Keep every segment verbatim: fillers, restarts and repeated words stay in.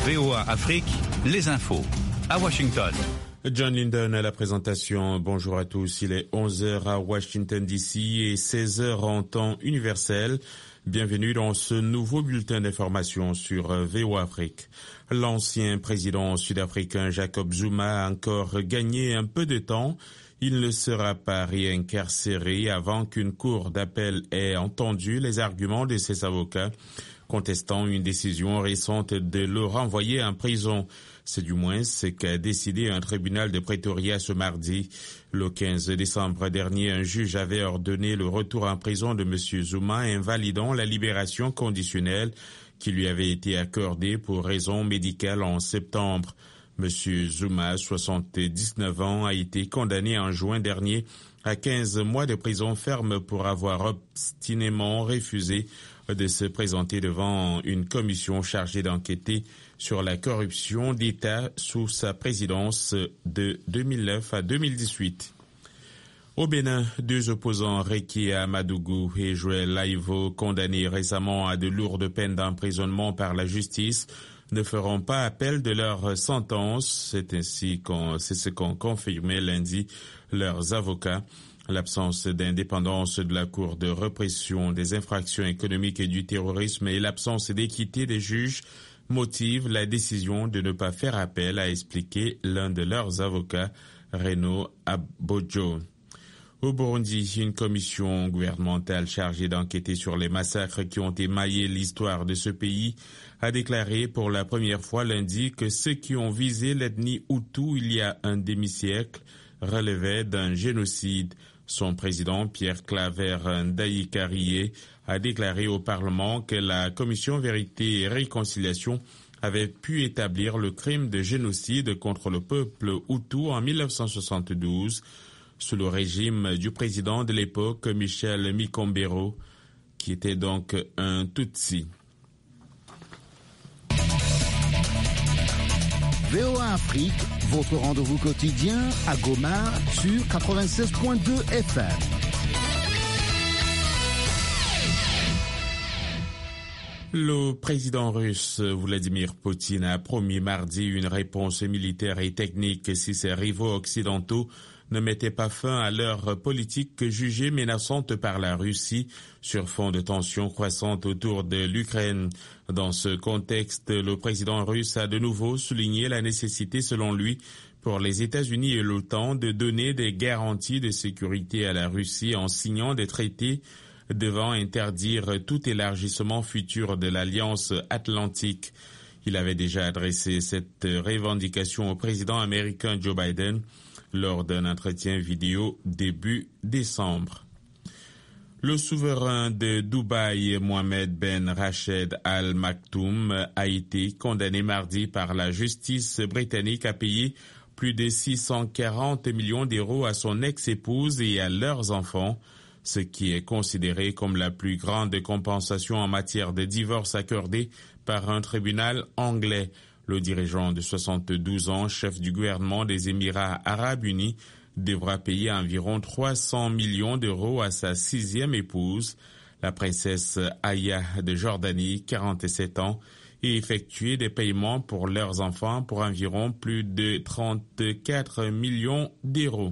V O A Afrique, les infos. À Washington. John Linden à la présentation. Bonjour à tous. Il est onze heures à Washington D C et seize heures en temps universel. Bienvenue dans ce nouveau bulletin d'information sur V O A Afrique. L'ancien président sud-africain Jacob Zuma a encore gagné un peu de temps. Il ne sera pas réincarcéré avant qu'une cour d'appel ait entendu les arguments de ses avocats contestant une décision récente de le renvoyer en prison. C'est du moins ce qu'a décidé un tribunal de Pretoria ce mardi. Le quinze décembre dernier, un juge avait ordonné le retour en prison de M. Zuma, invalidant la libération conditionnelle qui lui avait été accordée pour raison médicale en septembre. M. Zuma, soixante-dix-neuf ans, a été condamné en juin dernier à quinze mois de prison ferme pour avoir obstinément refusé de se présenter devant une commission chargée d'enquêter sur la corruption d'État sous sa présidence de deux mille neuf à deux mille dix-huit. Au Bénin, deux opposants, Rekia Amadougou et Joël Laivo, condamnés récemment à de lourdes peines d'emprisonnement par la justice, ne feront pas appel de leur sentence. C'est ainsi qu'on, c'est ce qu'ont confirmé lundi leurs avocats. L'absence d'indépendance de la Cour de répression des infractions économiques et du terrorisme et l'absence d'équité des juges motivent la décision de ne pas faire appel, a expliqué l'un de leurs avocats, Renaud Abodjo. Au Burundi, une commission gouvernementale chargée d'enquêter sur les massacres qui ont émaillé l'histoire de ce pays a déclaré pour la première fois lundi que ceux qui ont visé l'ethnie Hutu il y a un demi-siècle relevaient d'un génocide. Son président, Pierre Claver Ndaïkarié, a déclaré au Parlement que la commission Vérité et Réconciliation avait pu établir le crime de génocide contre le peuple Hutu en mille neuf cent soixante-douze, sous le régime du président de l'époque, Michel Mikombero, qui était donc un Tutsi. V O A Afrique, votre rendez-vous quotidien à Goma sur quatre-vingt-seize point deux F M. Le président russe Vladimir Poutine a promis mardi une réponse militaire et technique si ses rivaux occidentaux ne mettaient pas fin à leur politique jugée menaçante par la Russie sur fond de tensions croissantes autour de l'Ukraine. Dans ce contexte, le président russe a de nouveau souligné la nécessité, selon lui, pour les États-Unis et l'OTAN de donner des garanties de sécurité à la Russie en signant des traités devant interdire tout élargissement futur de l'Alliance atlantique. Il avait déjà adressé cette revendication au président américain Joe Biden lors d'un entretien vidéo début décembre. Le souverain de Dubaï, Mohamed Ben Rached Al Maktoum, a été condamné mardi par la justice britannique à payer plus de six cent quarante millions d'euros à son ex-épouse et à leurs enfants, ce qui est considéré comme la plus grande compensation en matière de divorce accordée par un tribunal anglais. Le dirigeant de soixante-douze ans, chef du gouvernement des Émirats arabes unis, devra payer environ trois cents millions d'euros à sa sixième épouse, la princesse Aya de Jordanie, quarante-sept ans, et effectuer des paiements pour leurs enfants pour environ plus de trente-quatre millions d'euros.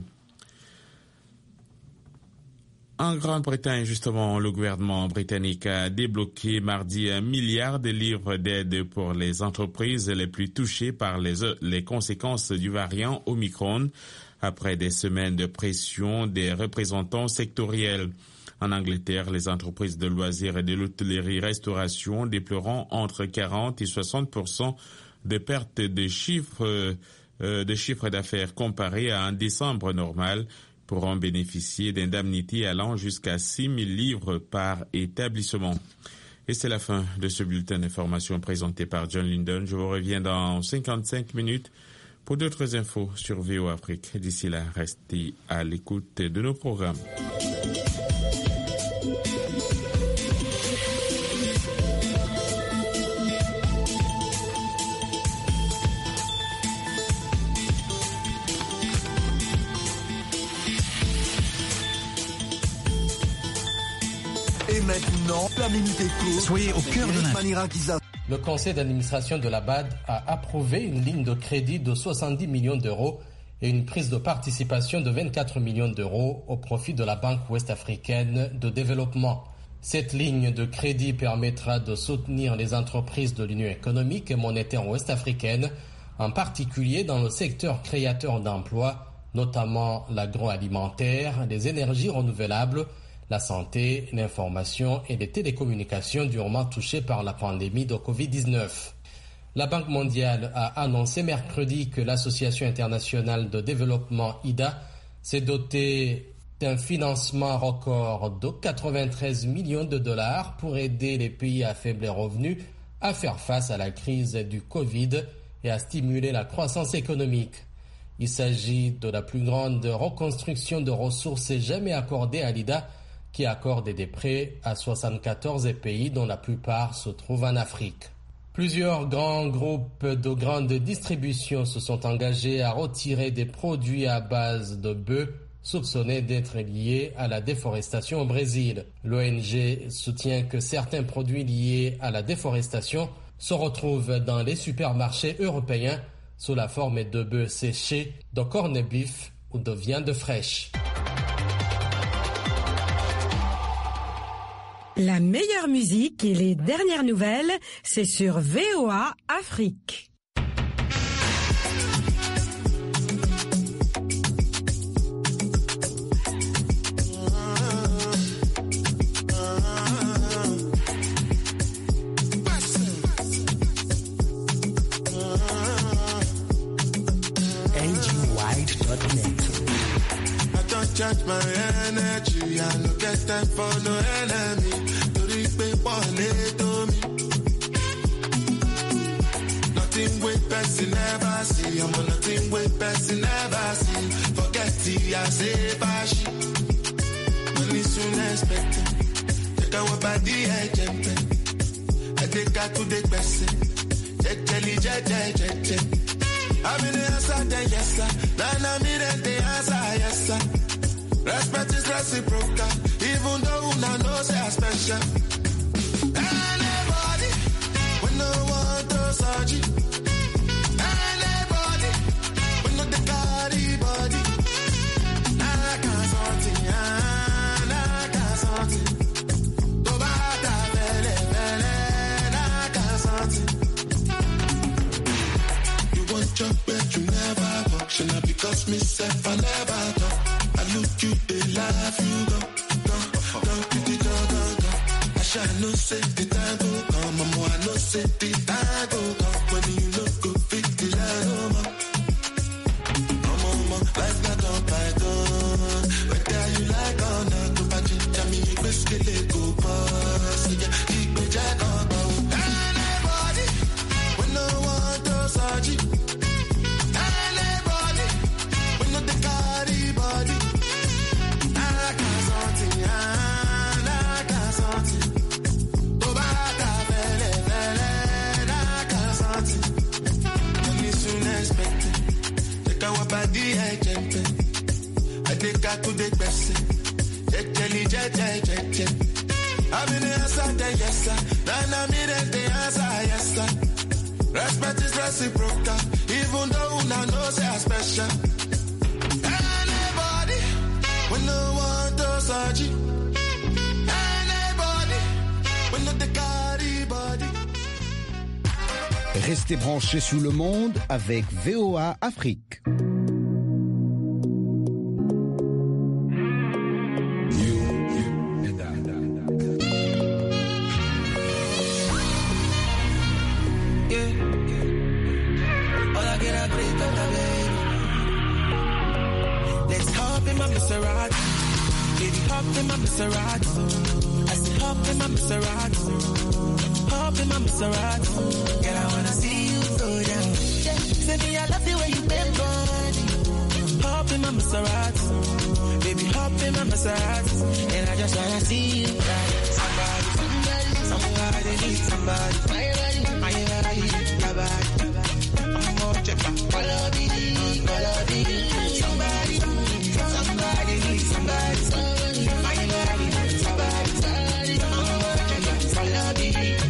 En Grande-Bretagne, justement, le gouvernement britannique a débloqué mardi un milliard de livres d'aide pour les entreprises les plus touchées par les, les conséquences du variant Omicron, après des semaines de pression des représentants sectoriels. En Angleterre, les entreprises de loisirs et de l'hôtellerie-restauration déplorant entre quarante et soixante pour cent de pertes de chiffres, euh, de chiffre d'affaires comparé à un décembre normal, pourront bénéficier d'indemnités allant jusqu'à six mille livres par établissement. Et c'est la fin de ce bulletin d'information présenté par John Linden. Je vous reviens dans cinquante-cinq minutes pour d'autres infos sur V O A Afrique. D'ici là, restez à l'écoute de nos programmes. Et maintenant, la Minute Éco. Soyez au cœur de l'info. Le conseil d'administration de la B A D a approuvé une ligne de crédit de soixante-dix millions d'euros et une prise de participation de vingt-quatre millions d'euros au profit de la Banque ouest-africaine de développement. Cette ligne de crédit permettra de soutenir les entreprises de l'Union économique et monétaire ouest-africaine, en particulier dans le secteur créateur d'emplois, notamment l'agroalimentaire, les énergies renouvelables, la santé, l'information et les télécommunications durement touchées par la pandémie de covid dix-neuf. La Banque mondiale a annoncé mercredi que l'Association internationale de développement I D A s'est dotée d'un financement record de quatre-vingt-treize millions de dollars pour aider les pays à faible revenu à faire face à la crise du Covid et à stimuler la croissance économique. Il s'agit de la plus grande reconstruction de ressources jamais accordée à l'I D A, qui accorde des prêts à soixante-quatorze pays dont la plupart se trouvent en Afrique. Plusieurs grands groupes de grande distribution se sont engagés à retirer des produits à base de bœufs soupçonnés d'être liés à la déforestation au Brésil. L'O N G soutient que certains produits liés à la déforestation se retrouvent dans les supermarchés européens sous la forme de bœufs séchés, de corned beef ou de viande fraîche. La meilleure musique et les dernières nouvelles, c'est sur V O A Afrique. Charge my energy, I no get time for no enemy. To reach me, to me. Nothing with person never see. I'm on nothing with person never see. Forget the I say bashi. Money soon expected. Take our body agent. I take her to the person. Jet jelly, jet jet jet jet. I'm in the answer, then yes sir. Then I'm in the answer, yes sir. Respect is reciprocal, even though una know say I special. Anybody, we no want to search it. Anybody, we no the carry body. Nah, can't something, nah, can't something. To bata vele vele, nah, can't something. You want your bed, you never walk. Should not because myself I never talk. I look you, they laugh, you go, go, go, go, go, go, go. I shall no say the time go come, mama, I no say the time go come. When you look go fit the line, oh, ma. Mama, mama, life not on python. Whether you like or not, go back to Jamie, you best get it, go, boss. Yeah, keep me jack on, go. Anybody, we no want to search it. Anybody, we no the carry body. I take her to the person. Jet jelly, jet jet jet jet. I'm in the answer, then yes sir. Then I'm in the answer, yes sir. Respect is reciprocal, even though una know say I special. Anybody, we no want to search it. Anybody, we no the carry body. Restez branchés sous le monde avec V O A Afrique. Maserati. I said, hop in my Maserati. Hop in my Maserati. Girl, I wanna see you go down. Say me, I love the way you bend body. Hop in my Maserati. Baby, hop in my Maserati. And I just wanna see you ride. Somebody, somebody, somebody need somebody.